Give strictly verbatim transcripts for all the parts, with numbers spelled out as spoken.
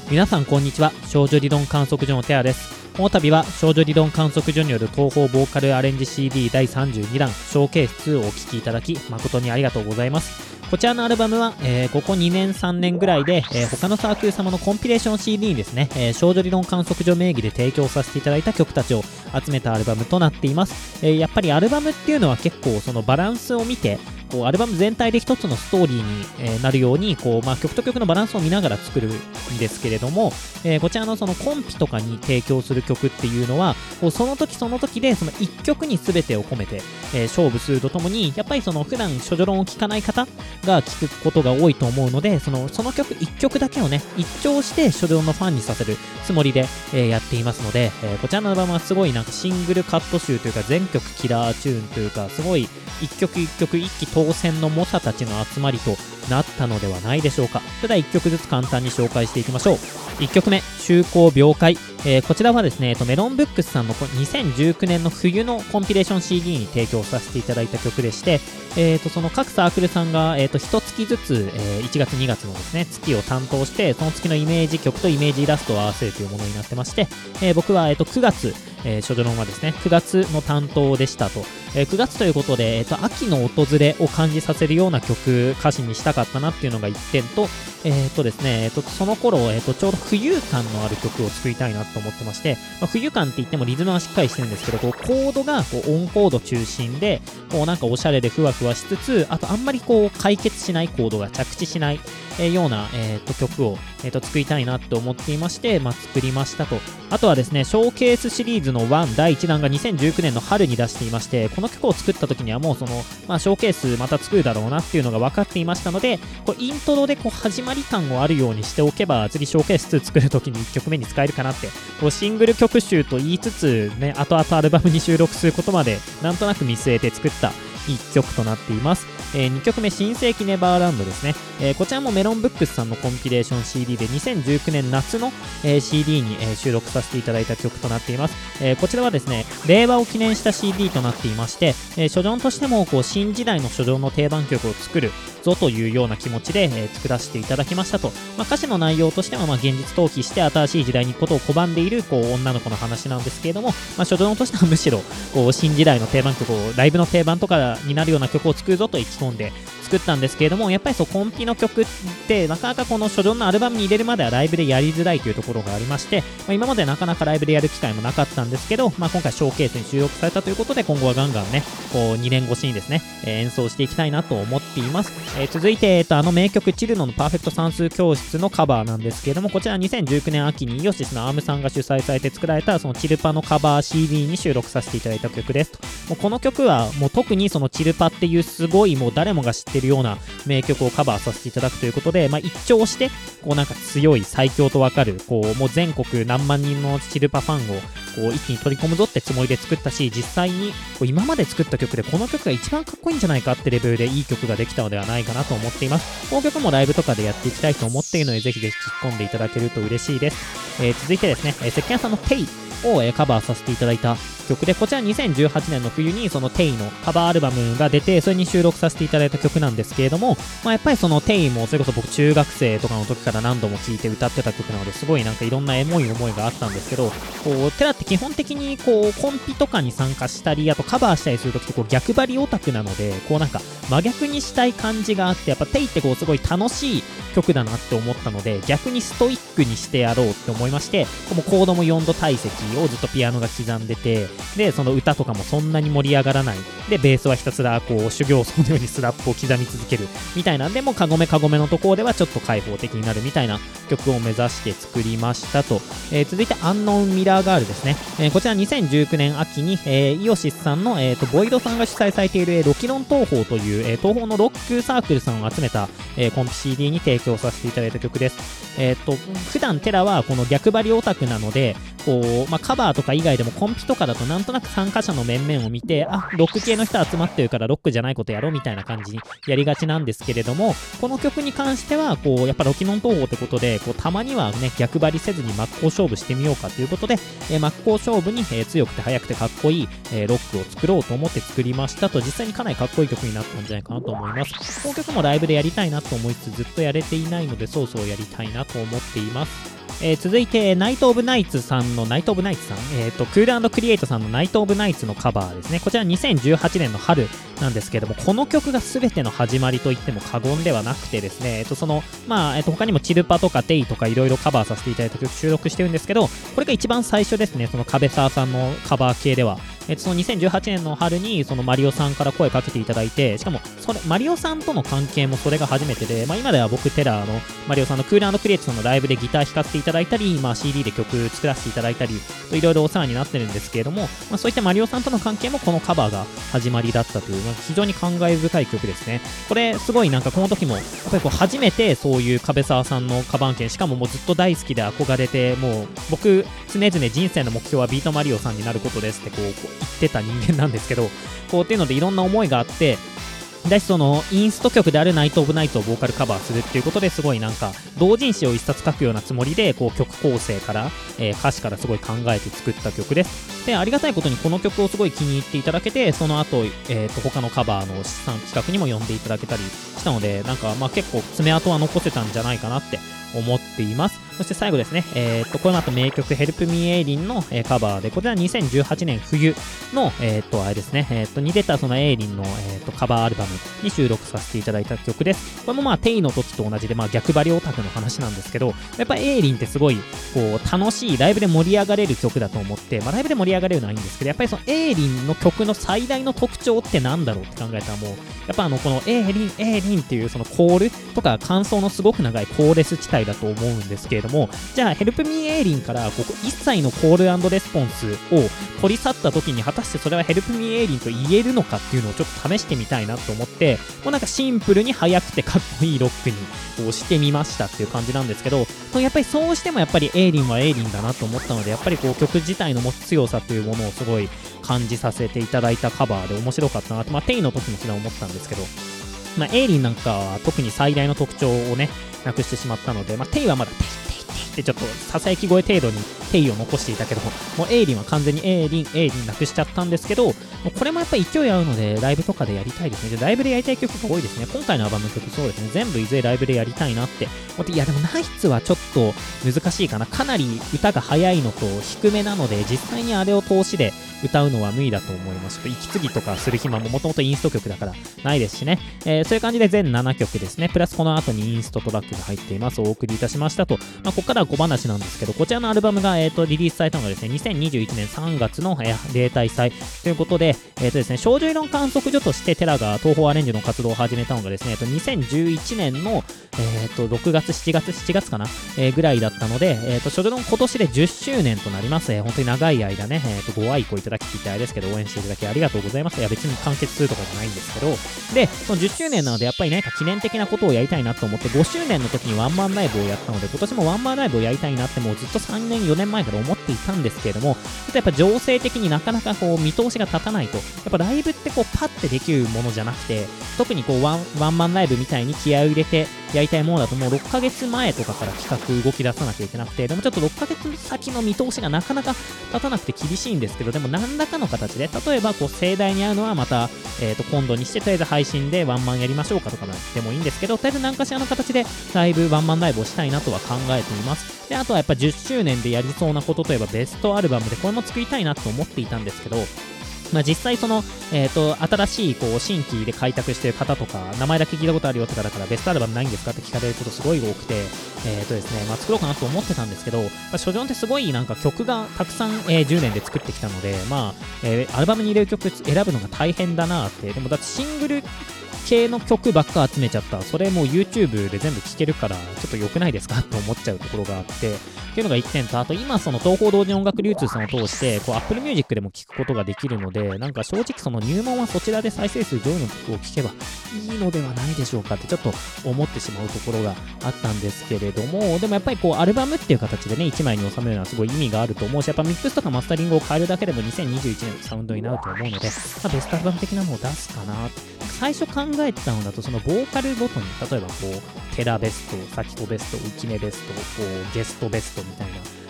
皆さんこんにちは。少女理論観測所のテアです。この度は少女理論観測所による東宝ボーカルアレンジ シーディー だいさんじゅうにだんショーケースツーをお聴きいただき誠にありがとうございます。こちらのアルバムは、えー、ここにねんさんねんぐらいで、えー、他のサークル様のコンピレーション シーディー にですね、えー、少女理論観測所名義で提供させていただいた曲たちを集めたアルバムとなっています。えー、やっぱりアルバムっていうのは結構そのバランスを見てこうアルバム全体で一つのストーリーに、えーなるようにこう、まあ、曲と曲のバランスを見ながら作るんですけれども、えーこちらのそのコンピとかに提供する曲っていうのはこうその時その時でそのいっきょくに全てを込めて、えー勝負するとともにやっぱりその普段処女論を聴かない方が聴くことが多いと思うのでそのその曲いっきょくだけをね一聴して処女論のファンにさせるつもりで、えーやっていますので、えーこちらのアルバムはすごいなんかシングルカット集というか全曲キラーチューンというかすごい一曲一曲一気当選の猛者たちの集まりとなったのではないでしょうか。ただいっきょくずつ簡単に紹介していきましょう。いっきょくめ、就航病解、えーこちらはですね、えっとメロンブックスさんのにせんじゅうきゅうねんの冬のコンピレーション シーディー に提供させていただいた曲でして、えーとその各サークルさんが、えーといちがつずつ、えーいちがつにがつのですね月を担当してその月のイメージ曲とイメージイラストを合わせるというものになってまして、えー僕は、えーとくがつえー、処女論はですねくがつの担当でしたと、えーくがつということで、えーと秋の訪れを感じさせるような曲歌詞にしたかったなっていうのがいってんと、えーとですねえーとその頃、えーとちょうど浮遊感のある曲を作りたいなと思ってまして、まあ、浮遊感って言ってもリズムはしっかりしてるんですけどこうコードがこうオンコード中心でこうなんかおしゃれでふわふわしつつあとあんまりこう解決しないコードが着地しない、えーような、えーと曲を、えーと作りたいなと思っていまして、まあ、作りましたと。あとはですねショーケースシリーズのいちだいいちだんがにせんじゅうきゅうねんの春に出していましてこの曲を作った時にはもうその、まあ、ショーケースまた作るだろうなっていうのが分かっていましたのでこうイントロでこう始まり感をあるようにしておけば次ショーケースツー作る時にいっきょくめに使えるかなってこうシングル曲集と言いつつね後々アルバムに収録することまでなんとなく見据えて作ったいっきょくとなっています。えー、にきょくめ新世紀ネバーランドですね、えー、こちらもメロンブックスさんのコンピレーション シーディー でにせんじゅうきゅうねん夏の、えー シーディー に、えー収録させていただいた曲となっています。えーこちらはですね令和を記念した シーディー となっていまして、えー、処女としてもこう新時代の処女の定番曲を作るぞというような気持ちで、えー作らせていただきましたと、まあ、歌詞の内容としてはまあ現実逃避して新しい時代に行くことを拒んでいるこう女の子の話なんですけれども、まあ、処女としてはむしろこう新時代の定番曲をライブの定番とかになるような曲を作るぞと意気込んで作ったんですけれどもやっぱりそうコンピの曲ってなかなかこの処女のアルバムに入れるまではライブでやりづらいというところがありまして、まあ、今までなかなかライブでやる機会もなかったんですけど、まあ、今回ショーケースに収録されたということで今後はガンガンねこうにねん越しにですね、えー演奏していきたいなと思っています。えー続いて、えーとあの名曲チルノのパーフェクト算数教室のカバーなんですけれどもこちらにせんじゅうきゅうねん秋にイオシスのアームさんが主催されて作られたそのチルパのカバー シーディー に収録させていただいた曲ですと。もうこの曲はもう特にそのチルパっていうすごいもう誰もが知ってるような名曲をカバーさせていただくということで、まあ、一聴してこうなんか強い最強とわかるこうもう全国何万人のチルパファンをこう一気に取り込むぞってつもりで作ったし実際にこう今まで作った曲でこの曲が一番かっこいいんじゃないかってレベルでいい曲ができたのではないかなと思っています。この曲もライブとかでやっていきたいと思っているのでぜひぜひ突っ込んでいただけると嬉しいです。えー、続いてですね、えー、石鹸さんのテイを、えーカバーさせていただいた曲でこちらにせんじゅうはちねんの冬にそのテイのカバーアルバムが出てそれに収録させていただいた曲なんですけれども、まあ、やっぱりそのテイもそれこそ僕中学生とかの時から何度も聴いて歌ってた曲なのですごいなんかいろんなエモい思いがあったんですけどこうテラって基本的にこうコンピとかに参加したりあとカバーしたりする時ってこう逆張りオタクなのでこうなんか真逆にしたい感じがあってやっぱテイってこうすごい楽しい曲だなって思ったので逆にストイックにしてやろうって思いましてもうコードもよんど体積をずっとピアノが刻んでてでその歌とかもそんなに盛り上がらないでベースはひたすらこう修行僧のようにスラップを刻み続けるみたいなんでもうカゴメカゴメのところではちょっと開放的になるみたいな曲を目指して作りましたと、えー、続いてアンノウンミラーガールですね、えー、こちらにせんじゅうきゅうねん秋に、えー、イオシスさんの、えー、とボイドさんが主催されている、えー、ロキロン東宝という、えー、東宝のロックサークルさんを集めた、えー、コンピ シーディー に提供させていただいた曲です。えー、と普段テラはこの逆張りオタクなのでこう、まあ、カバーとか以外でもコンピとかだとなんとなく参加者の面々を見てあロック系の人集まってるからロックじゃないことやろうみたいな感じにやりがちなんですけれどもこの曲に関してはこうやっぱロキノン東宝ってことでこうたまにはね逆張りせずに真っ向勝負してみようかということで、えー、真っ向勝負に、えー、強くて速くてかっこいい、えー、ロックを作ろうと思って作りましたと実際にかなりかっこいい曲になったんじゃないかなと思います。この曲もライブでやりたいなと思いつつずっとやれていないのでそうそうやりたいなと思っています。 えー、続いてナイトオブナイツさんのナイトオブナイツさん、えー、とクール&クリエイトさんのナイトオブナイツのカバーですね。こちらにせんじゅうはちねんの春なんですけれども、この曲が全ての始まりと言っても過言ではなくてですね、えー、とそのまあ、えー、と他にもチルパとかテイとかいろいろカバーさせていただいた曲収録してるんですけど、これが一番最初ですね。その壁沢さんのカバー系では、えー、とそのにせんじゅうはちねんの春にそのマリオさんから声かけていただいて、しかもそれマリオさんとの関係もそれが初めてで、まあ、今では僕テラーのマリオさんのクール&クリエイトさんのライブでギター弾かせていただいたり、まあ、シーディー で曲作らせていただいたりといろいろお世話になってるんですけれども、まあ、そういったマリオさんとの関係もこのカバーが始まりだったという、まあ、非常に感慨深い曲ですね。これすごいなんかこの時もやっぱりこう初めてそういう壁沢さんのカバー案件、しかももうずっと大好きで憧れて、もう僕常々人生の目標はビートマリオさんになることですってこうこう言ってた人間なんですけど、こうっていうのでいろんな思いがあって、だしそのインスト曲であるナイトオブナイツをボーカルカバーするっていうことですごいなんか同人誌を一冊書くようなつもりでこう曲構成から、えー、歌詞からすごい考えて作った曲です。でありがたいことにこの曲をすごい気に入っていただけて、その後、えー、と他のカバーの資産企画にも呼んでいただけたりしたので、なんかまあ結構爪痕は残せたんじゃないかなって思っています。そして最後ですね、えー、とこの後名曲 Help Me エイリンの、えー、カバーで、こちらにせんじゅうはちねん冬の、えー、とあれですね、えー、とに出たそのエイリンの、えー、とカバーアルバムに収録させていただいた曲です。これもまあテイの時と同じで、まあ、逆張りオタクの話なんですけど、やっぱエイリンってすごいこう楽しいライブで盛り上がれる曲だと思って、まあ、ライブで盛り上がれるのはいいんですけど、やっぱりそのエイリンの曲の最大の特徴ってなんだろうって考えたら、もうやっぱあのこのエイリンエイリンっていうそのコールとか感想のすごく長いコーレス地帯だと思うんですけれども、じゃあヘルプミーエイリンからここ一切のコール&レスポンスを取り去った時に果たしてそれはヘルプミーエイリンと言えるのかっていうのをちょっと試してみたいなと思って、もうなんかシンプルに速くてかっこいいロックにこうしてみましたっていう感じなんですけど、やっぱりそうしてもやっぱりエイリンはエイリンだなと思ったので、やっぱりこう曲自体の持つ強さというものをすごい感じさせていただいたカバーで面白かったなと、まあテイの時もそれは思ったんですけど、まあエイリンなんかは特に最大の特徴をねなくしてしまったので、まあテイはまだテイテイテイってちょっとささやき声程度にテイを残していたけども、もうエイリンは完全にエイリンエイリンなくしちゃったんですけど、もうこれもやっぱり勢い合うのでライブとかでやりたいですね。でライブでやりたい曲が多いですね。今回のアルバムの曲そうですね、全部いずれライブでやりたいなって思って、いやでもナイツはちょっと難しいかな。かなり歌が速いのと低めなので、実際にあれを通しで歌うのは無理だと思います。ちょっと息継ぎとかする暇ももともとインスト曲だからないですしね、えー、そういう感じで全ななきょくですね、プラスこの後にインストトラックが入っています。お送りいたしましたと、まあ、ここからは小話なんですけど、こちらのアルバムが、えー、とリリースされたのがですねにせんにじゅういちねんさんがつの、えー、例大祭ということで、えーとですね、少女理論観測所としてテラが東宝アレンジの活動を始めたのがですね、えー、とにせんじゅういちねんの、えー、とろくがつしちがつしちがつかな、えー、ぐらいだったので、えー、と少女理論今年でじゅっしゅうねんとなります。えー、本当に長い間ね、えー、とご愛顧いただきってあれですけど応援していただきありがとうございます。いや別に完結するとかじゃないんですけど、でそのじゅっしゅうねんなのでやっぱり何か記念的なことをやりたいなと思って、ごしゅうねんの時にワンマンライブをやったので、今年もワンマンライブをやりたいなってもうずっとさんねんよねんまえから思っていたんですけれども、ちょっとやっぱ情勢的になかなかこう見通しが立たないと、やっぱライブってこうパッてできるものじゃなくて、特にこうワン、ワンマンライブみたいに気合を入れてやりたいものだと、もうろっかげつまえとかから企画動き出さなきゃいけなくて、でもちょっとろっかげつ先の見通しがなかなか立たなくて厳しいんですけど、でも何らかの形で、例えばこう盛大に会うのはまた、えー、と今度にして、とりあえず配信でワンマンやりましょうかとかでもいいんですけど、とりあえず何かしらの形でライブワンマンライブをしたいなとは考えています。であとはやっぱじゅっしゅうねんでやりそうなことといえばベストアルバムでこれも作りたいなと思っていたんですけど、まあ、実際その、えー、と新しいこう新規で開拓している方とか、名前だけ聞いたことあるよとかだからベストアルバムないんですかって聞かれることすごい多くて、えーとですねまあ、作ろうかなと思ってたんですけど、まあ、初ジョンってすごいなんか曲がたくさん、えー、じゅうねんで作ってきたので、まあえー、アルバムに入れる曲選ぶのが大変だなって。でもだってシングル系の曲ばっか集めちゃった、それもう YouTube で全部聴けるからちょっと良くないですかと思っちゃうところがあって、っていうのがいってんと、あと今その東宝同時音楽流通さんを通してこう Apple Music でも聴くことができるので、なんか正直その入門はそちらで再生数上位の曲を聴けばいいのではないでしょうかってちょっと思ってしまうところがあったんですけれども、でもやっぱりこうアルバムっていう形でねいちまいに収めるのはすごい意味があると思うし、やっぱミックスとかマスタリングを変えるだけでもにせんにじゅういちねんのサウンドになると思うので、まあ、ベストアルバム的なのを出すかな。最初考えてたのだと、そのボーカルごとに例えばこうテラベスト、サキコベスト、ウキメベスト、こうゲストベストみたいな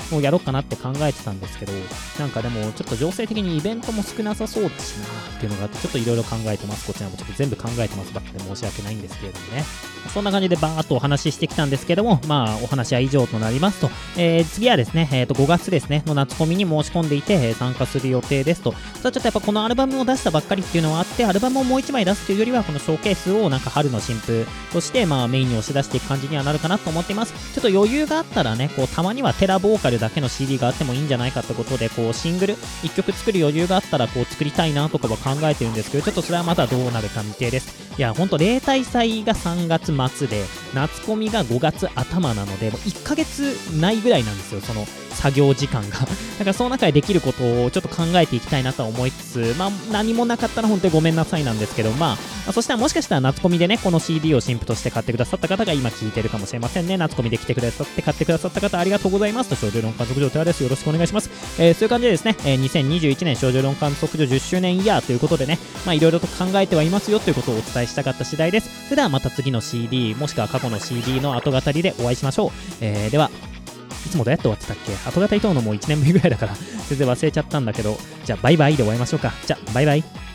をやろうかなって考えてたんですけど、なんかでもちょっと情勢的にイベントも少なさそうだしなっていうのがあって、ちょっといろいろ考えてます。こちらもちょっと全部考えてますばっかで申し訳ないんですけれどもね。そんな感じでバーっとお話ししてきたんですけども、まあお話は以上となりますと、えー、次はですね、えー、とごがつですね、の夏コミに申し込んでいて、えー参加する予定ですと。ただちょっとやっぱこのアルバムを出したばっかりっていうのはあって、アルバムをもういちまい出すというよりは、このショーケースをなんか春の新風として、まあメインに押し出していく感じにはなるかなと思っています。ちょっと余裕があったらね、こうたまにはテラボーカルだけの シーディー があってもいいんじゃないかってことで、こうシングルいっきょく作る余裕があったらこう作りたいなとかは考えてるんですけど、ちょっとそれはまだどうなるか未定です。いや、ほんと例大祭がさんがつ末で、夏コミがごがつ頭なので、もういっかげつないぐらいなんですよ、その作業時間が。だからその中でできることをちょっと考えていきたいなとは思いつつ、まあ何もなかったら本当にごめんなさいなんですけど、まあ、そしたらもしかしたら夏コミでね、この シーディー を新譜として買ってくださった方が今聞いてるかもしれませんね。夏コミで来てくださって買ってくださった方ありがとうございますと、少女論観測所手です。よろしくお願いします。えー、そういう感じでですね、えー、にせんにじゅういちねん少女論観測所じゅっしゅうねんイヤーということでね、まあいろいろと考えてはいますよということをお伝えしたかった次第です。それではまた次の シーディー、もしくは過去の シーディー の後語りでお会いしましょう。えー、では、いつもどうやって終わってたっけ？後語り問うのもいちねんぶりぐらいだから全然忘れちゃったんだけど、じゃあバイバイで終わりましょうか。じゃあバイバイ。